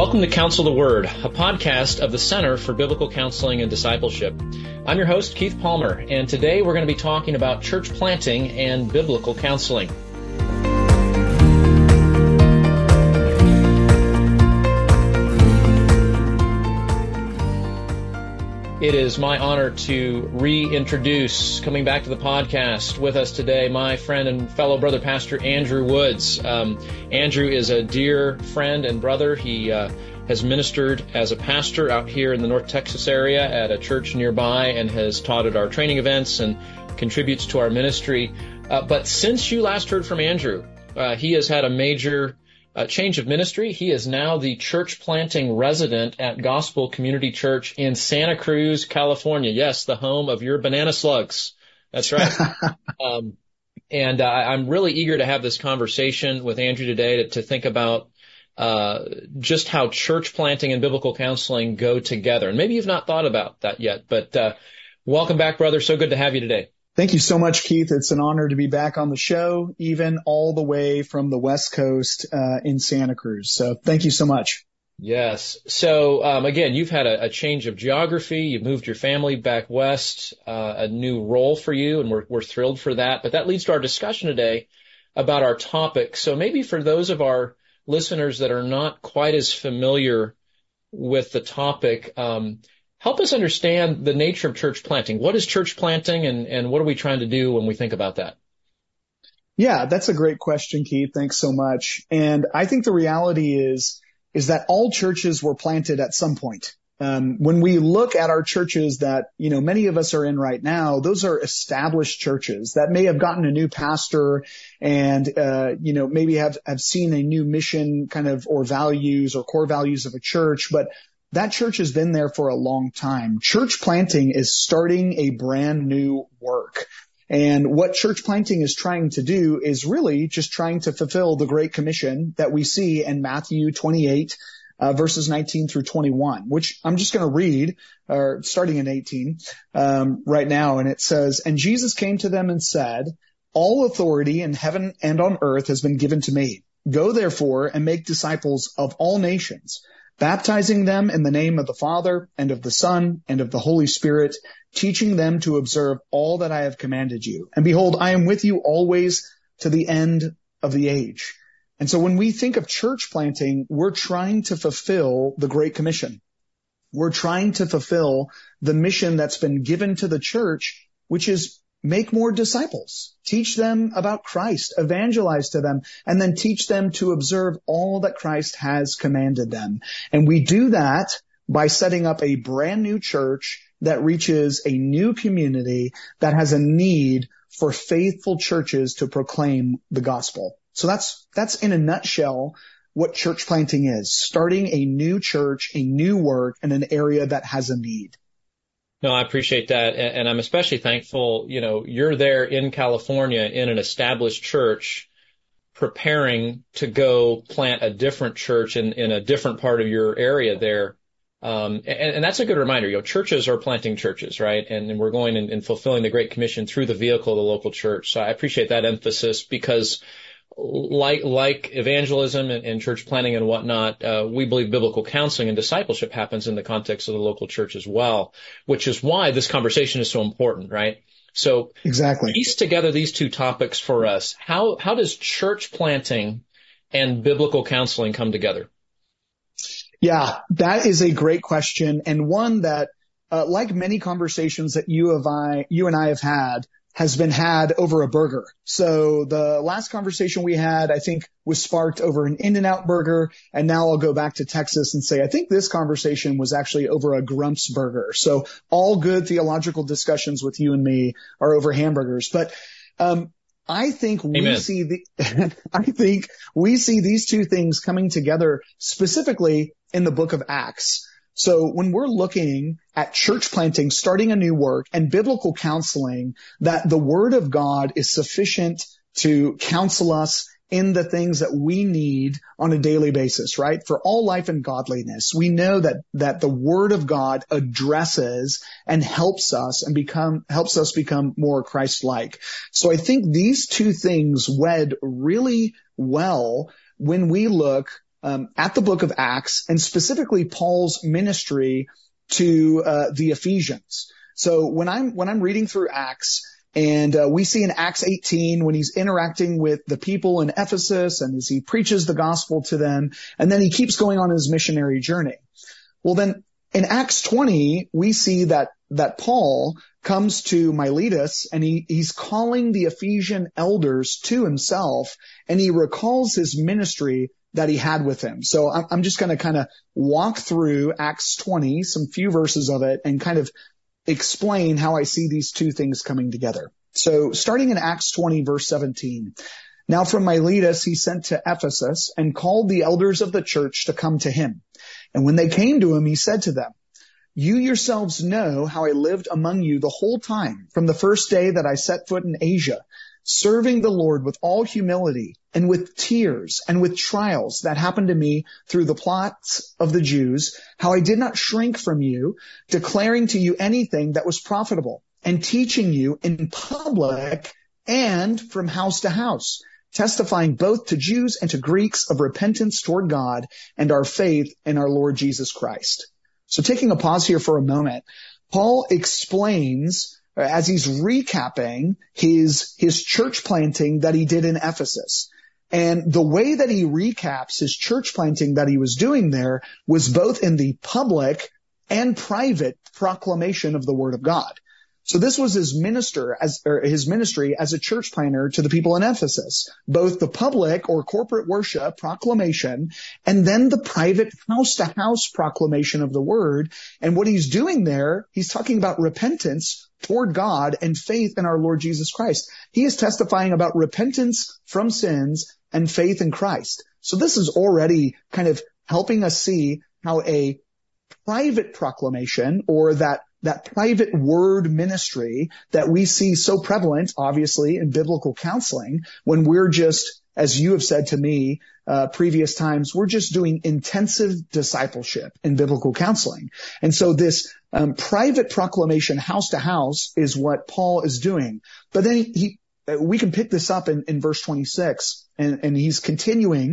Welcome to Counsel the Word, a podcast of the Center for Biblical Counseling and Discipleship. I'm your host, Keith Palmer, and today we're going to be talking about church planting and biblical counseling. It is my honor to reintroduce, coming back to the podcast with us today, my friend and fellow brother pastor, Andrew Woods. Andrew is a dear friend and brother. He has ministered as a pastor out here in the North Texas area at a church nearby and has taught at our training events and contributes to our ministry. But since you last heard from Andrew, he has had a major change of ministry. He is now the church planting resident at Gospel Community Church in Santa Cruz, California. Yes, the home of your banana slugs. That's right. I'm really eager to have this conversation with Andrew today to think about just how church planting and biblical counseling go together. And maybe you've not thought about that yet, but welcome back, brother. So good to have you today. Thank you so much, Keith. It's an honor to be back on the show, even all the way from the West Coast in Santa Cruz. So thank you so much. Yes. So again, you've had a change of geography. You've moved your family back west, a new role for you, and we're thrilled for that. But that leads to our discussion today about our topic. So maybe for those of our listeners that are not quite as familiar with the topic, help us understand the nature of church planting. What is church planting, and what are we trying to do when we think about that? Yeah, that's a great question, Keith. Thanks so much. And I think the reality is that all churches were planted at some point. When we look at our churches that, many of us are in right now, those are established churches that may have gotten a new pastor and, maybe have seen a new mission kind of, or values or core values of a church, but that church has been there for a long time. Church planting is starting a brand new work. And what church planting is trying to do is really just trying to fulfill the Great Commission that we see in Matthew 28, verses 19 through 21, which I'm just going to read, starting in 18, right now. And it says, "And Jesus came to them and said, 'All authority in heaven and on earth has been given to me. Go therefore and make disciples of all nations, baptizing them in the name of the Father and of the Son and of the Holy Spirit, teaching them to observe all that I have commanded you. And behold, I am with you always to the end of the age.'" And so when we think of church planting, we're trying to fulfill the Great Commission. We're trying to fulfill the mission that's been given to the church, which is make more disciples, teach them about Christ, evangelize to them, and then teach them to observe all that Christ has commanded them. And we do that by setting up a brand new church that reaches a new community that has a need for faithful churches to proclaim the gospel. So that's in a nutshell what church planting is, starting a new church, a new work in an area that has a need. No, I appreciate that. And I'm especially thankful, you're there in California in an established church preparing to go plant a different church in a different part of your area there. And that's a good reminder. Churches are planting churches, right? And we're going and fulfilling the Great Commission through the vehicle of the local church. So I appreciate that emphasis because like evangelism and church planting and whatnot, we believe biblical counseling and discipleship happens in the context of the local church as well, which is why this conversation is so important, right? So exactly, piece together these two topics for us. How does church planting and biblical counseling come together? Yeah, that is a great question, and one that, like many conversations that you and I have had, has been had over a burger. So the last conversation we had, I think, was sparked over an In-N-Out burger. And now I'll go back to Texas and say, I think this conversation was actually over a Grump's burger. So all good theological discussions with you and me are over hamburgers. But, I think we see these two things coming together specifically in the book of Acts. So when we're looking at church planting, starting a new work, and biblical counseling, that the Word of God is sufficient to counsel us in the things that we need on a daily basis, right? For all life and godliness, we know that the Word of God addresses and helps us become more Christ-like. So I think these two things wed really well when we look at the book of Acts, and specifically Paul's ministry to the Ephesians. So when I'm reading through Acts, and we see in Acts 18 when he's interacting with the people in Ephesus and as he preaches the gospel to them, and then he keeps going on his missionary journey. Well, then in Acts 20, we see that Paul comes to Miletus and he's calling the Ephesian elders to himself, and he recalls his ministry that he had with him. So I'm just going to kind of walk through Acts 20, some few verses of it, and kind of explain how I see these two things coming together. So starting in Acts 20, verse 17. Now from Miletus he sent to Ephesus and called the elders of the church to come to him. And when they came to him, he said to them, "You yourselves know how I lived among you the whole time, from the first day that I set foot in Asia, serving the Lord with all humility and with tears and with trials that happened to me through the plots of the Jews, how I did not shrink from you, declaring to you anything that was profitable, and teaching you in public and from house to house, testifying both to Jews and to Greeks of repentance toward God and our faith in our Lord Jesus Christ." So taking a pause here for a moment, Paul explains, as he's recapping his church planting that he did in Ephesus. And the way that he recaps his church planting that he was doing there was both in the public and private proclamation of the word of God. So this was his ministry as a church planter to the people in Ephesus, both the public or corporate worship proclamation and then the private house-to-house proclamation of the word. And what he's doing there, he's talking about repentance toward God and faith in our Lord Jesus Christ. He is testifying about repentance from sins and faith in Christ. So this is already kind of helping us see how a private proclamation, or that private word ministry that we see so prevalent, obviously, in biblical counseling, when we're just, as you have said to me previous times, we're just doing intensive discipleship in biblical counseling. And so this private proclamation house to house is what Paul is doing. But then we can pick this up in verse 26, and he's continuing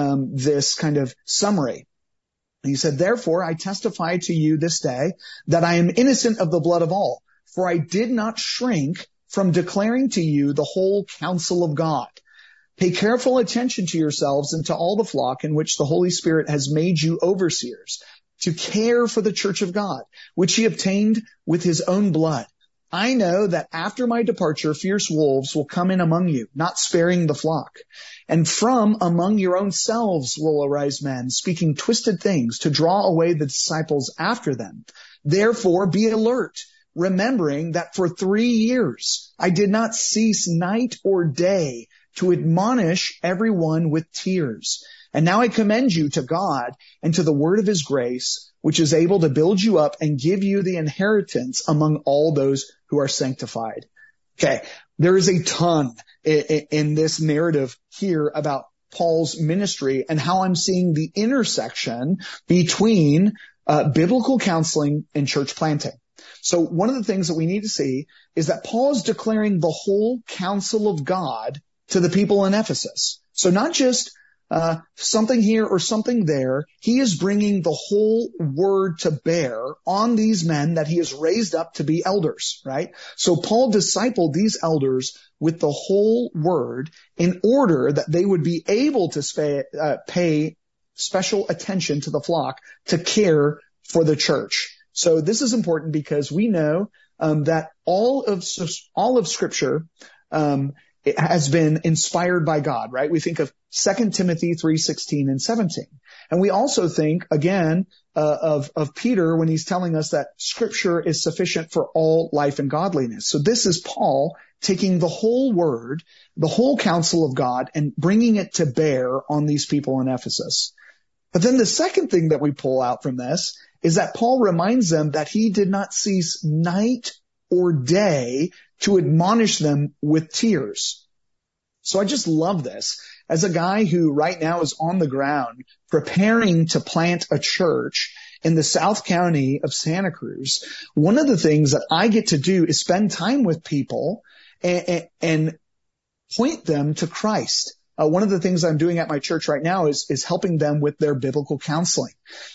this kind of summary. He said, "Therefore I testify to you this day that I am innocent of the blood of all, for I did not shrink from declaring to you the whole counsel of God. Pay careful attention to yourselves and to all the flock in which the Holy Spirit has made you overseers, to care for the church of God, which he obtained with his own blood. I know that after my departure, fierce wolves will come in among you, not sparing the flock. And from among your own selves will arise men, speaking twisted things to draw away the disciples after them. Therefore, be alert, remembering that for 3 years I did not cease night or day to admonish everyone with tears. And now I commend you to God and to the word of his grace, which is able to build you up and give you the inheritance among all those who are sanctified." Okay, there is a ton in this narrative here about Paul's ministry and how I'm seeing the intersection between biblical counseling and church planting. So one of the things that we need to see is that Paul is declaring the whole counsel of God to the people in Ephesus. So not just something here or something there. He is bringing the whole word to bear on these men that he has raised up to be elders, right? So Paul discipled these elders with the whole word in order that they would be able to pay special attention to the flock, to care for the church. So this is important because we know that all of Scripture it has been inspired by God, right? We think of 2 Timothy 3:16 and 17. And we also think, again, of Peter when he's telling us that Scripture is sufficient for all life and godliness. So this is Paul taking the whole word, the whole counsel of God, and bringing it to bear on these people in Ephesus. But then the second thing that we pull out from this is that Paul reminds them that he did not cease night or day to admonish them with tears. So I just love this. As a guy who right now is on the ground preparing to plant a church in the South County of Santa Cruz, one of the things that I get to do is spend time with people and point them to Christ. one of the things I'm doing at my church right now is helping them with their biblical counseling.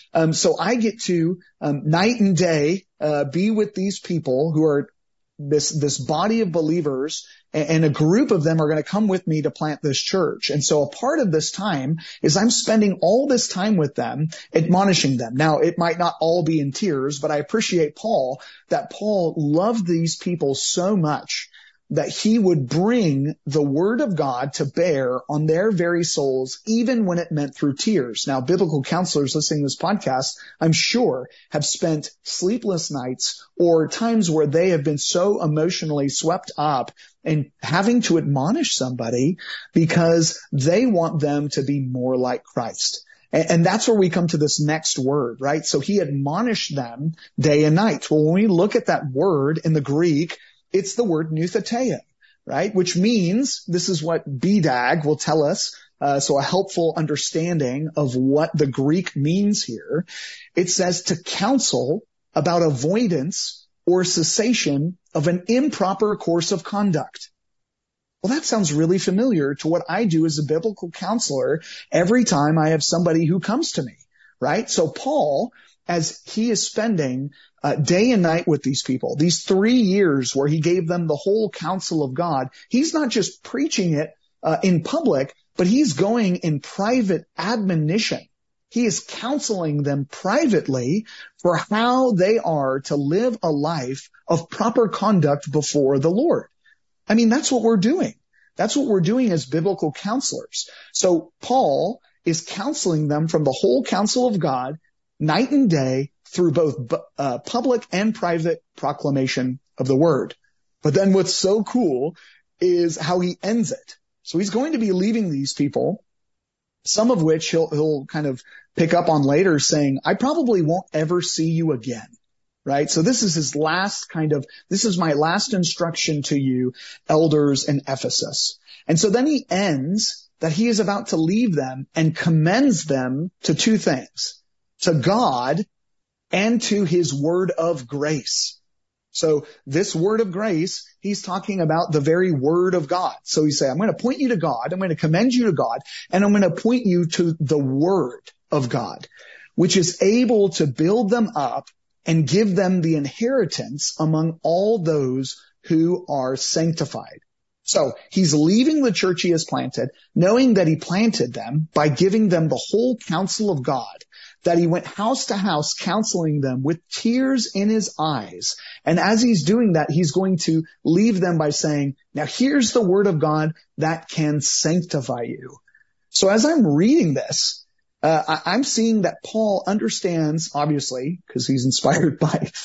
So I get to night and day be with these people who are this body of believers, and a group of them are going to come with me to plant this church. And so a part of this time is I'm spending all this time with them, admonishing them. Now, it might not all be in tears, but I appreciate that Paul loved these people so much that he would bring the word of God to bear on their very souls, even when it meant through tears. Now, biblical counselors listening to this podcast, I'm sure, have spent sleepless nights or times where they have been so emotionally swept up and having to admonish somebody because they want them to be more like Christ. And that's where we come to this next word, right? So he admonished them day and night. Well, when we look at that word in the Greek, it's the word noutheteia, right? Which means, this is what BDAG will tell us, so a helpful understanding of what the Greek means here. It says to counsel about avoidance or cessation of an improper course of conduct. Well, that sounds really familiar to what I do as a biblical counselor every time I have somebody who comes to me, right? So Paul, as he is spending day and night with these people, these 3 years where he gave them the whole counsel of God, he's not just preaching it in public, but he's going in private admonition. He is counseling them privately for how they are to live a life of proper conduct before the Lord. I mean, that's what we're doing. That's what we're doing as biblical counselors. So Paul is counseling them from the whole counsel of God, night and day, through both public and private proclamation of the word. But then what's so cool is how he ends it. So he's going to be leaving these people, some of which he'll kind of pick up on later, saying, I probably won't ever see you again. Right? So this is his last this is my last instruction to you, elders in Ephesus. And so then he ends that he is about to leave them and commends them to two things, to God and to his word of grace. So this word of grace, he's talking about the very word of God. So he said, I'm going to point you to God. I'm going to commend you to God, and I'm going to point you to the word of God, which is able to build them up and give them the inheritance among all those who are sanctified. So he's leaving the church he has planted, knowing that he planted them by giving them the whole counsel of God, that he went house to house counseling them with tears in his eyes. And as he's doing that, he's going to leave them by saying, now here's the word of God that can sanctify you. So as I'm reading this, I'm seeing that Paul understands, obviously, because he's inspired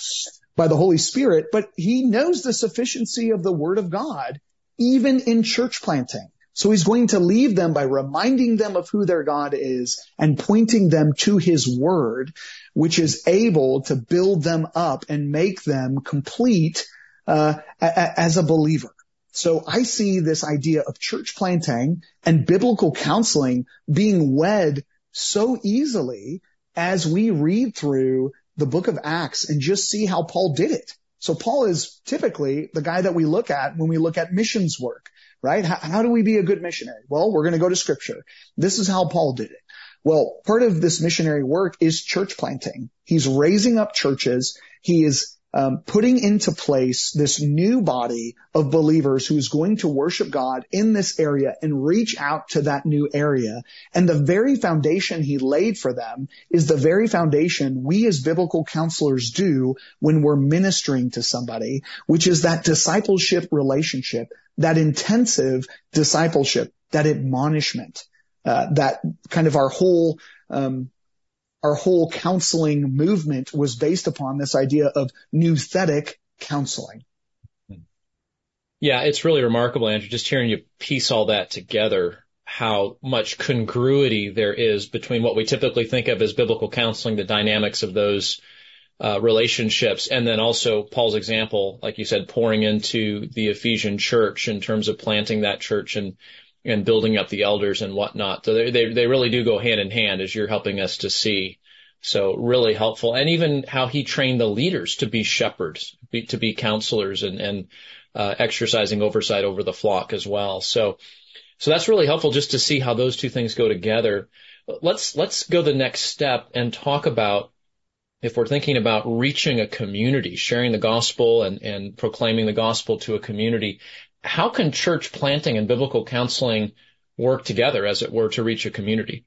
by the Holy Spirit, but he knows the sufficiency of the word of God, even in church planting. So he's going to leave them by reminding them of who their God is and pointing them to his word, which is able to build them up and make them complete as a believer. So I see this idea of church planting and biblical counseling being wed so easily as we read through the book of Acts and just see how Paul did it. So Paul is typically the guy that we look at when we look at missions work, right? How do we be a good missionary? Well, we're going to go to scripture. This is how Paul did it. Well, part of this missionary work is church planting. He's raising up churches. He is putting into place this new body of believers who's going to worship God in this area and reach out to that new area. And the very foundation he laid for them is the very foundation we as biblical counselors do when we're ministering to somebody, which is that discipleship relationship, that intensive discipleship, that admonishment, that kind of our whole counseling movement was based upon this idea of nouthetic counseling. Yeah, it's really remarkable, Andrew, just hearing you piece all that together, how much congruity there is between what we typically think of as biblical counseling, the dynamics of those relationships, and then also Paul's example, like you said, pouring into the Ephesian church in terms of planting that church and building up the elders and whatnot. So they really do go hand in hand, as you're helping us to see. So really helpful. And even how he trained the leaders to be shepherds, to be counselors and exercising oversight over the flock as well. So So that's really helpful just to see how those two things go together. Let's go the next step and talk about, if we're thinking about reaching a community, sharing the gospel and proclaiming the gospel to a community, how can church planting and biblical counseling work together, as it were, to reach a community?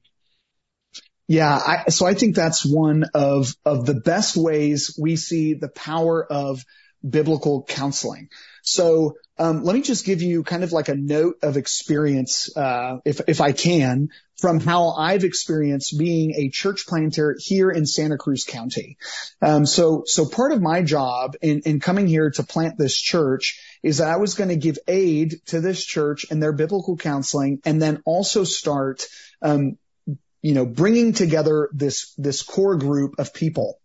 Yeah, so I think that's one of the best ways we see the power of biblical counseling. So let me just give you kind of like a note of experience, if I can, from how I've experienced being a church planter here in Santa Cruz County. So part of my job in coming here to plant this church is that I was going to give aid to this church and their biblical counseling, and then also start, bringing together this core group of people.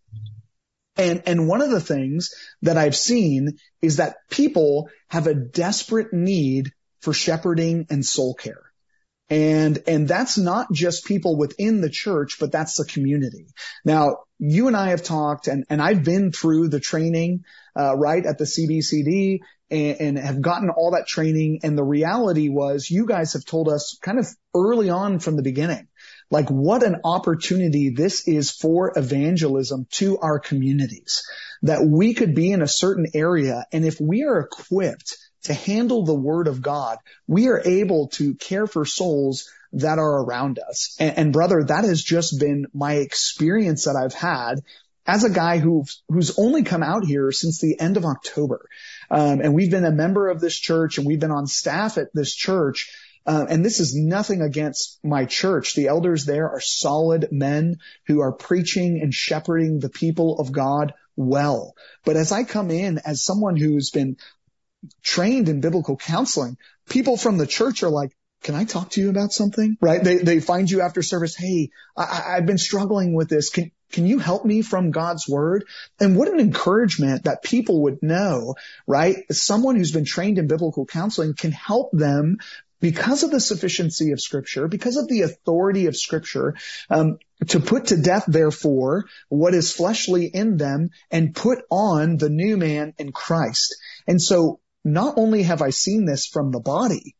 And one of the things that I've seen is that people have a desperate need for shepherding and soul care. And that's not just people within the church, but that's the community. Now, you and I have talked, and I've been through the training, right, at the CBCD, and have gotten all that training. And the reality was, you guys have told us kind of early on from the beginning, like what an opportunity this is for evangelism to our communities, that we could be in a certain area. And if we are equipped to handle the word of God, we are able to care for souls that are around us. And brother, that has just been my experience that I've had as a guy who's only come out here since the end of October. And we've been a member of this church, and we've been on staff at this church. And this is nothing against my church. The elders there are solid men who are preaching and shepherding the people of God well. But as I come in as someone who's been trained in biblical counseling, people from the church are like, can I talk to you about something? Right? They find you after service. Hey, I've been struggling with this. Can you help me from God's word? And what an encouragement that people would know, right? Someone who's been trained in biblical counseling can help them because of the sufficiency of Scripture, because of the authority of Scripture, to put to death, therefore, what is fleshly in them and put on the new man in Christ. And so not only have I seen this from the body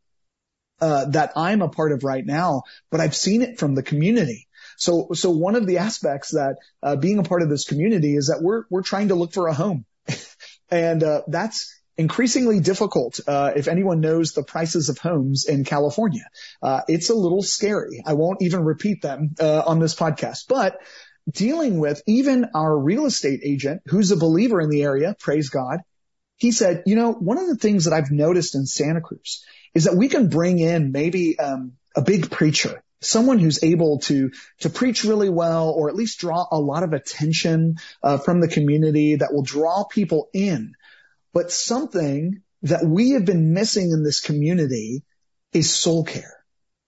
that I'm a part of right now, but I've seen it from the community. So one of the aspects that being a part of this community is that we're trying to look for a home. And that's increasingly difficult. If anyone knows the prices of homes in California, it's a little scary. I won't even repeat them on this podcast, but dealing with even our real estate agent, who's a believer in the area, praise God, he said, one of the things that I've noticed in Santa Cruz is that we can bring in maybe a big preacher, someone who's able to preach really well, or at least draw a lot of attention from the community that will draw people in. But something that we have been missing in this community is soul care.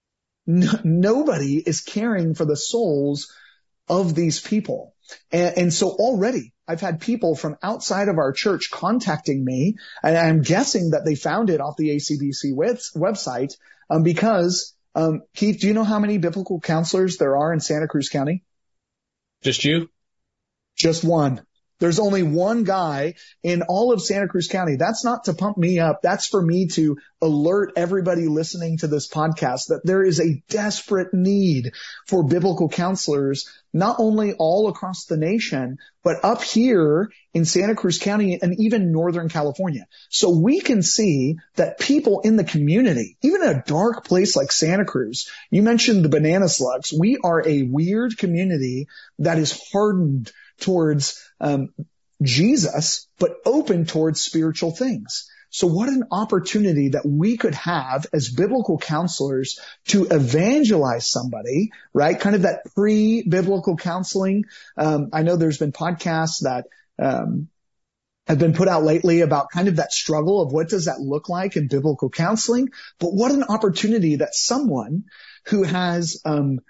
Nobody is caring for the souls of these people. And so already I've had people from outside of our church contacting me, and I'm guessing that they found it off the ACBC website, because, Keith, do you know how many biblical counselors there are in Santa Cruz County? Just you? Just one. There's only one guy in all of Santa Cruz County. That's not to pump me up. That's for me to alert everybody listening to this podcast that there is a desperate need for biblical counselors, not only all across the nation, but up here in Santa Cruz County and even Northern California. So we can see that people in the community, even in a dark place like Santa Cruz, you mentioned the banana slugs. We are a weird community that is hardened towards Jesus, but open towards spiritual things. So what an opportunity that we could have as biblical counselors to evangelize somebody, right? Kind of that pre-biblical counseling. I know there's been podcasts that have been put out lately about kind of that struggle of what does that look like in biblical counseling. But what an opportunity that someone who has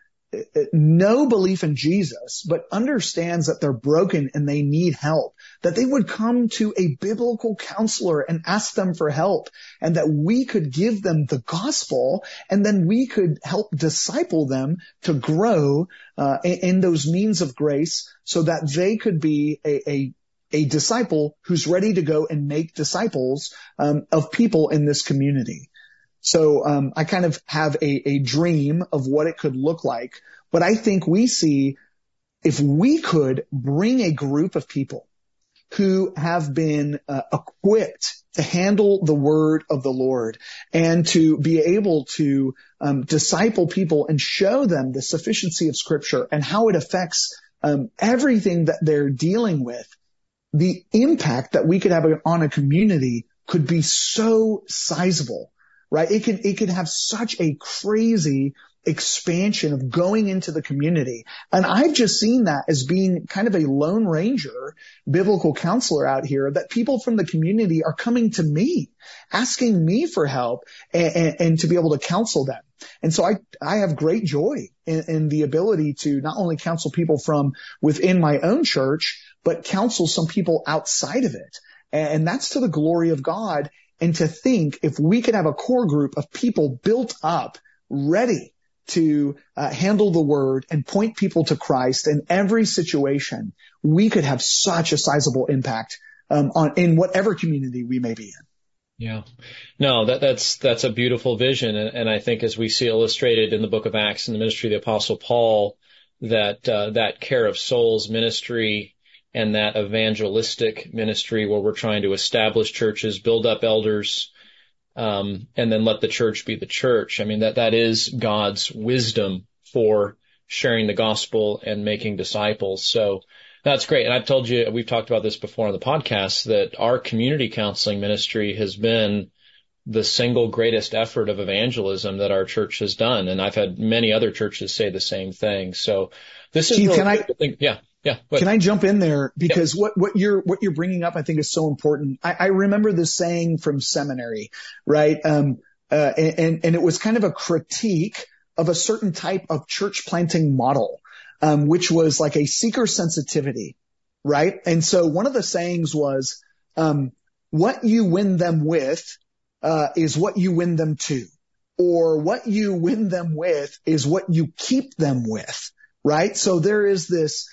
no belief in Jesus, but understands that they're broken and they need help, that they would come to a biblical counselor and ask them for help, and that we could give them the gospel, and then we could help disciple them to grow in those means of grace, so that they could be a disciple who's ready to go and make disciples of people in this community. So I kind of have a dream of what it could look like. But I think we see if we could bring a group of people who have been equipped to handle the word of the Lord and to be able to disciple people and show them the sufficiency of Scripture and how it affects everything that they're dealing with, the impact that we could have on a community could be so sizable, right? It could have such a crazy expansion of going into the community. And I've just seen that as being kind of a Lone Ranger biblical counselor out here, that people from the community are coming to me, asking me for help and to be able to counsel them. And so I have great joy in the ability to not only counsel people from within my own church, but counsel some people outside of it. And that's to the glory of God. And to think if we could have a core group of people built up, ready to handle the word and point people to Christ in every situation, we could have such a sizable impact in whatever community we may be in. Yeah. No, that's a beautiful vision. And I think as we see illustrated in the book of Acts in the ministry of the Apostle Paul, that care of souls ministry and that evangelistic ministry where we're trying to establish churches, build up elders, and then let the church be the church. I mean, that is God's wisdom for sharing the gospel and making disciples. So that's great. And I've told you, we've talked about this before on the podcast, that our community counseling ministry has been the single greatest effort of evangelism that our church has done. And I've had many other churches say the same thing. So this is Keith, really Yeah. Can I jump in there? Because what you're bringing up, I think, is so important. I remember this saying from seminary, right? And it was kind of a critique of a certain type of church planting model, which was like a seeker sensitivity, right? And so one of the sayings was, what you win them with, is what you win them to, or what you win them with is what you keep them with, right? So there is this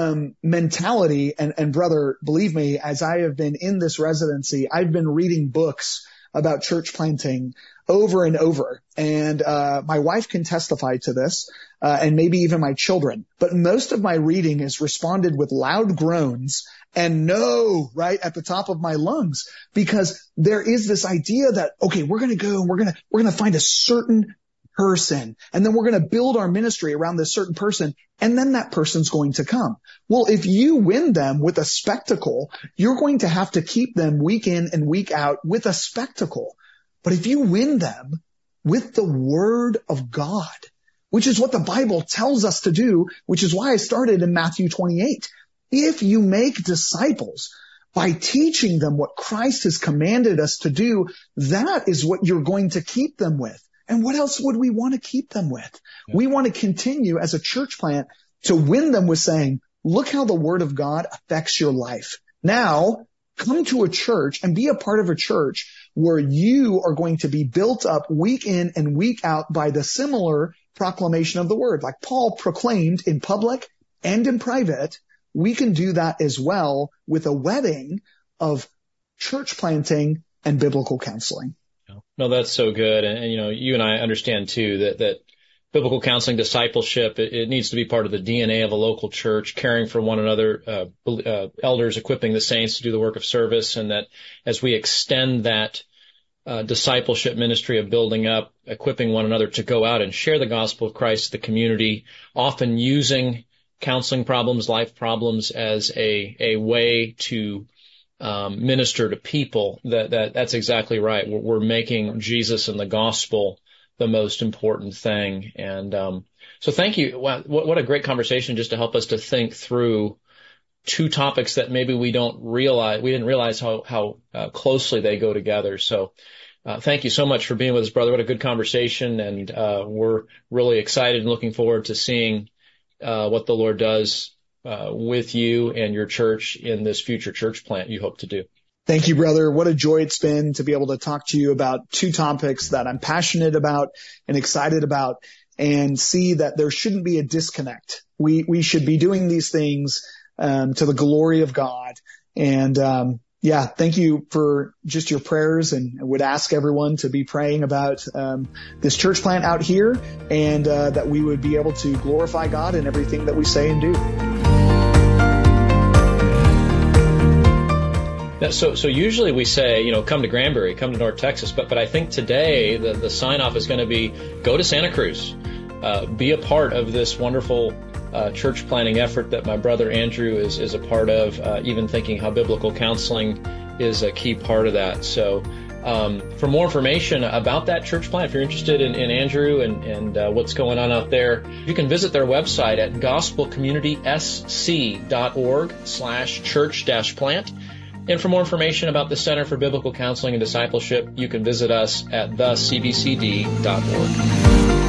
mentality. And brother, believe me, as I have been in this residency, I've been reading books about church planting over and over. And my wife can testify to this, and maybe even my children. But most of my reading is responded with loud groans and no, right at the top of my lungs, because there is this idea that, okay, we're going to go and we're going to find a certain person, and then we're going to build our ministry around this certain person, and then that person's going to come. Well, if you win them with a spectacle, you're going to have to keep them week in and week out with a spectacle. But if you win them with the word of God, which is what the Bible tells us to do, which is why I started in Matthew 28. If you make disciples by teaching them what Christ has commanded us to do, that is what you're going to keep them with. And what else would we want to keep them with? Yeah. We want to continue as a church plant to win them with saying, look how the word of God affects your life. Now, come to a church and be a part of a church where you are going to be built up week in and week out by the similar proclamation of the word. Like Paul proclaimed in public and in private, we can do that as well with a wedding of church planting and biblical counseling. No, that's so good. And you and I understand too that biblical counseling, discipleship, it needs to be part of the DNA of a local church, caring for one another, elders equipping the saints to do the work of service. And that as we extend that discipleship ministry of building up, equipping one another to go out and share the gospel of Christ to the community, often using counseling problems, life problems as a way to minister to people, that's exactly right. We're making Jesus and the gospel the most important thing. And so thank you. Wow, what a great conversation, just to help us to think through two topics that maybe we didn't realize how closely they go together. So thank you so much for being with us, brother. What a good conversation. And we're really excited and looking forward to seeing what the Lord does with you and your church in this future church plant you hope to do. Thank you, brother. What a joy it's been to be able to talk to you about two topics that I'm passionate about and excited about, and see that there shouldn't be a disconnect. We should be doing these things to the glory of God. And Yeah, thank you for just your prayers, and I would ask everyone to be praying about this church plant out here, and that we would be able to glorify God in everything that we say and do. So usually we say, come to Granbury, come to North Texas, but I think today the sign-off is going to be go to Santa Cruz, be a part of this wonderful church planting effort that my brother Andrew is a part of, even thinking how biblical counseling is a key part of that. So for more information about that church plant, if you're interested in Andrew and what's going on out there, you can visit their website at gospelcommunitysc.org/church-plant. And for more information about the Center for Biblical Counseling and Discipleship, you can visit us at thecbcd.org.